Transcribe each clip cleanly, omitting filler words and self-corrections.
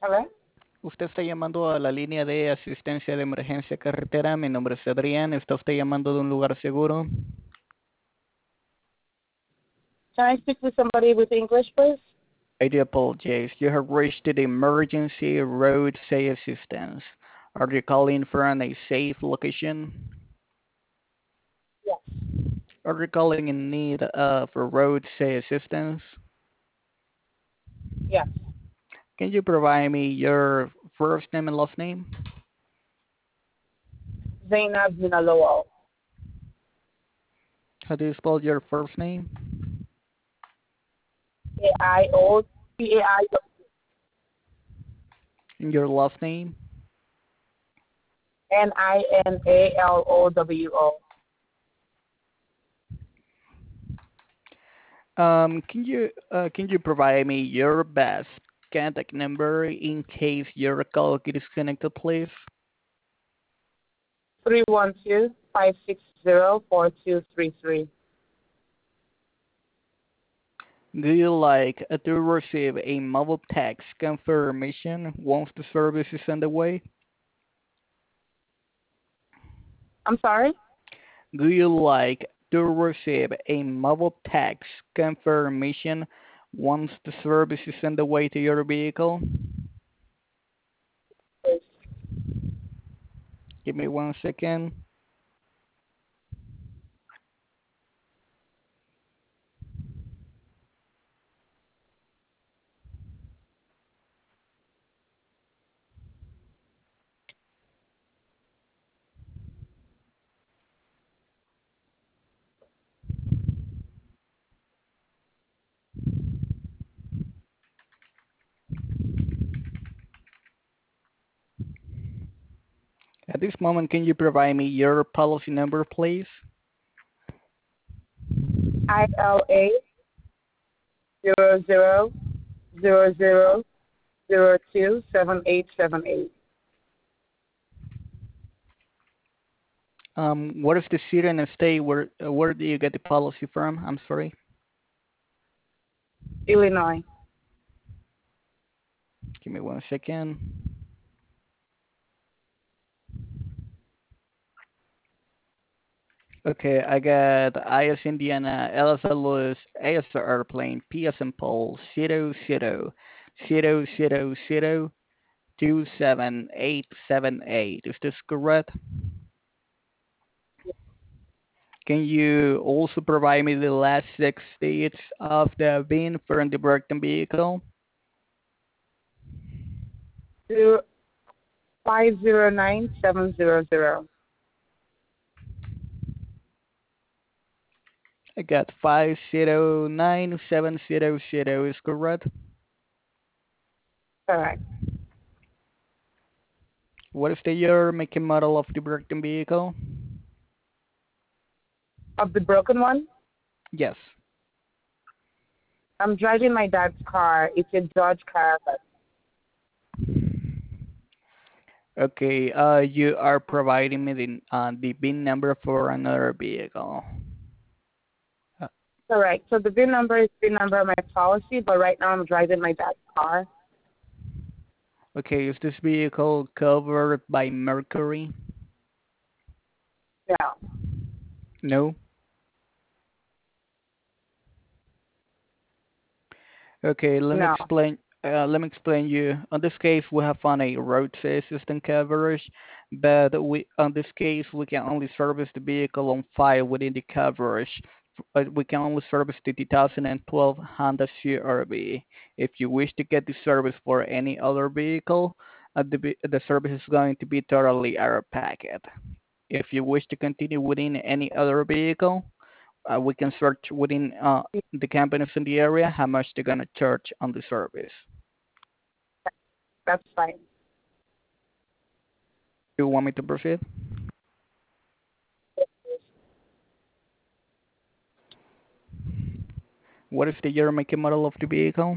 Hello? Usted está llamando a la línea de asistencia de emergencia carretera. Mi nombre es Adrián. ¿Está usted llamando de un lugar seguro? Can I speak with somebody with English, please? I do apologize. You have reached the emergency road safe assistance. Are you calling from a safe location? Yes. Are you calling in need of road safe assistance? Yes. Can you provide me your first name and last name? Zainab Zinalowal. How do you spell your first name? A-I-O-T-A-I And your last name? Ninalowo. Can you provide me your best contact number in case your call gets disconnected, please? 312-560-4233. Do you like to receive a mobile text confirmation once the service is underway? I'm sorry? Do you like to receive a mobile text confirmation once the service is underway to your vehicle? Give me 1 second. At this moment, can you provide me your policy number, please? ILA 0000027878. What is the city and state where do you get the policy from? I'm sorry. Illinois. Give me 1 second. Okay, I got IS Indiana, L as Louis, A as airplane, P as in Paul, 0000027878. Is this correct? Can you also provide me the last 6 digits of the VIN for the broken vehicle? 509700. I got 509700 is correct. Correct. What is the year, make, and model of the broken vehicle? Of the broken one? Yes. I'm driving my dad's car. It's a Dodge Caravan. Okay, you are providing me the VIN number for another vehicle. Correct. So the VIN number is VIN number of my policy, but right now I'm driving my dad's car. Okay, is this vehicle covered by Mercury? No. No. Okay, let me No. explain. Let me explain you. On this case, we have found a road assistance coverage, but on this case we can only service the vehicle on file within the coverage. We can only service the 2012 Honda CR-V. If you wish to get the service for any other vehicle, the service is going to be totally out of pocket. If you wish to continue within any other vehicle, we can search within the companies in the area how much they're going to charge on the service. That's fine. You want me to proceed? What is the year, make, and model of the vehicle?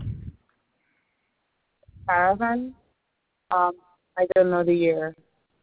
Caravan? I don't know the year.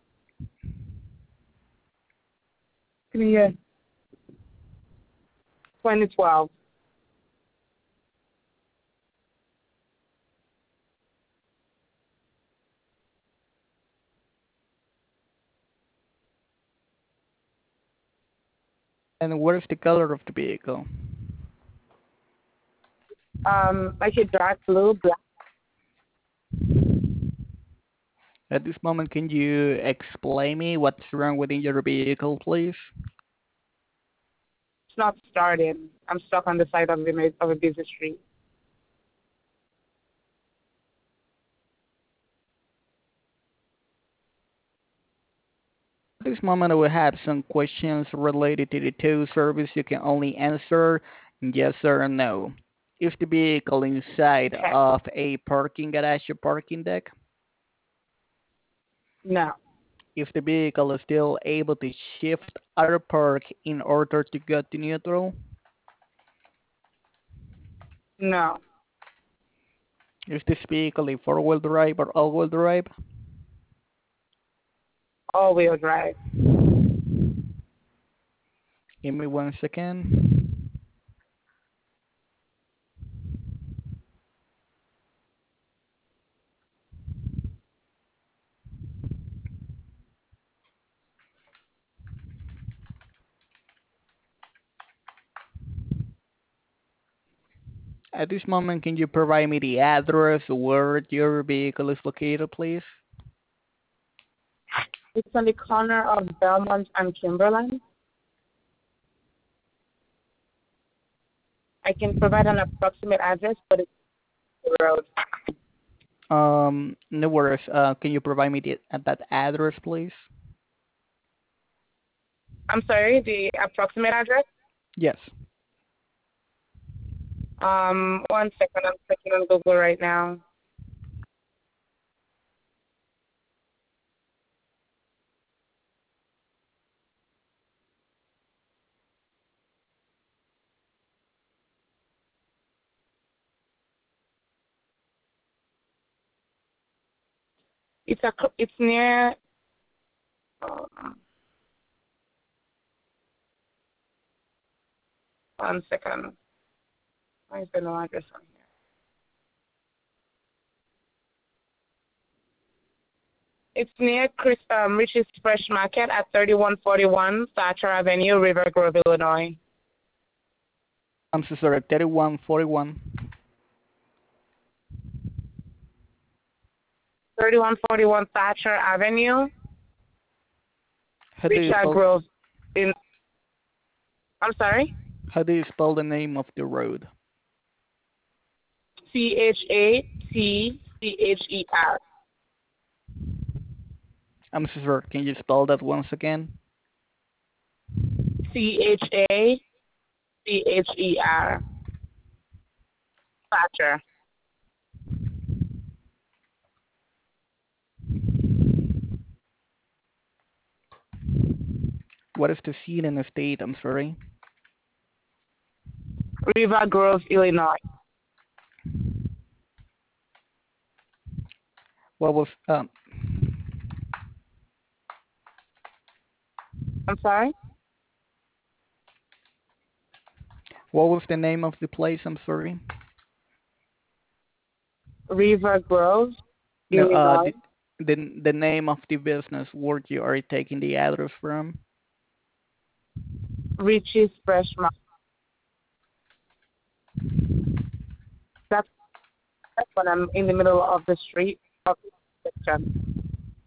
Give me a 2012. And what is the color of the vehicle? Like a dark blue, black. At this moment, can you explain me what's wrong within your vehicle, please? It's not started. I'm stuck on the side of of a busy street. At this moment, I will have some questions related to the tow service. You can only answer yes or no. Is the vehicle inside Okay. of a parking garage or parking deck? No, If the vehicle is still able to shift out of park in order to get to neutral? no, Is this vehicle a four-wheel drive or all-wheel drive? all-wheel drive. Give me 1 second. At this moment, can you provide me the address where your vehicle is located, please? It's on the corner of Belmont and Kimberland. I can provide an approximate address, but it's the road. No worries. Can you provide me that address, please? I'm sorry, the approximate address. Yes. 1 second. I'm checking on Google right now. It's near. Um, 1 second. Why is there no address on here? It's near Rich's Fresh Market at 3141 Thatcher Avenue, River Grove, Illinois. I'm so sorry. 3141. 3141 Thatcher Avenue, How do you Richard spell? Grove. In I'm sorry. How do you spell the name of the road? ChatTCHER. I'm so sorry. Can you spell that once again? ChatCher. Thatcher. What is the scene in the state? I'm sorry. River Grove, Illinois. What was I'm sorry. what was the name of the place? I'm sorry. River Grove, No, Illinois. the name of the business where you are taking the address from. Rich's Fresh Market. That's when I'm in the middle of the street of the section.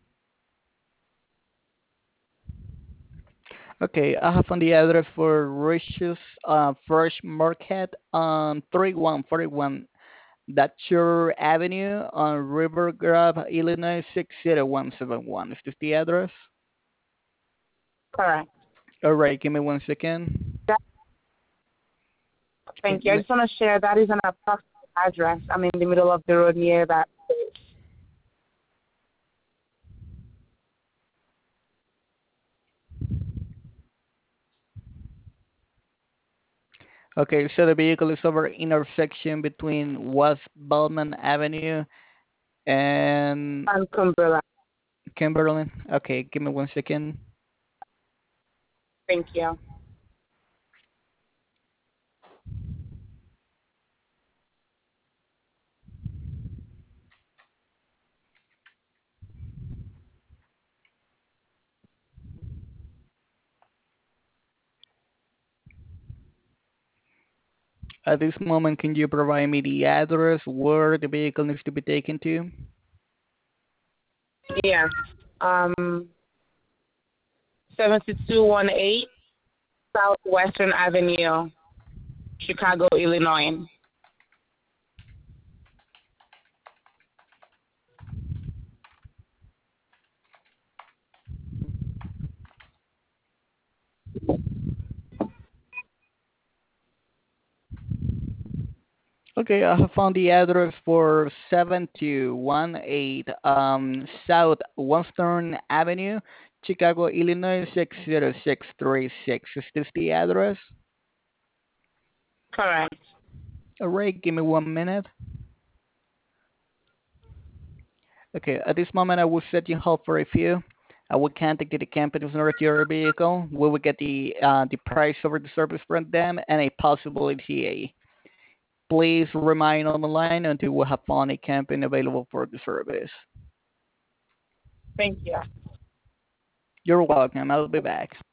Okay, I have on the address for Rich's Fresh Market on 3141 Thatcher Avenue on River Grove, Illinois 60171. Is this the address? Correct. All right, give me 1 second. That, thank you. I just want to share that is an approximate address. I'm in the middle of the road near that place. Okay, so the vehicle is over intersection between West Bellman Avenue and And Cumberland. Kimberlin. Okay, give me 1 second. Thank you. At this moment, can you provide me the address where the vehicle needs to be taken to? Yeah. 7218 Southwestern Avenue, Chicago, Illinois. Okay, I have found the address for 7218 South Western Avenue, Chicago, Illinois 60636. Is this the address? Correct. Alright, give me 1 minute. Okay, at this moment I will set you hold for a few. I will contact the company in order to your vehicle. We will get the price over the service from them and a possible ETA. Please remain on the line until we have found a company available for the service. Thank you. You're welcome. I'll be back.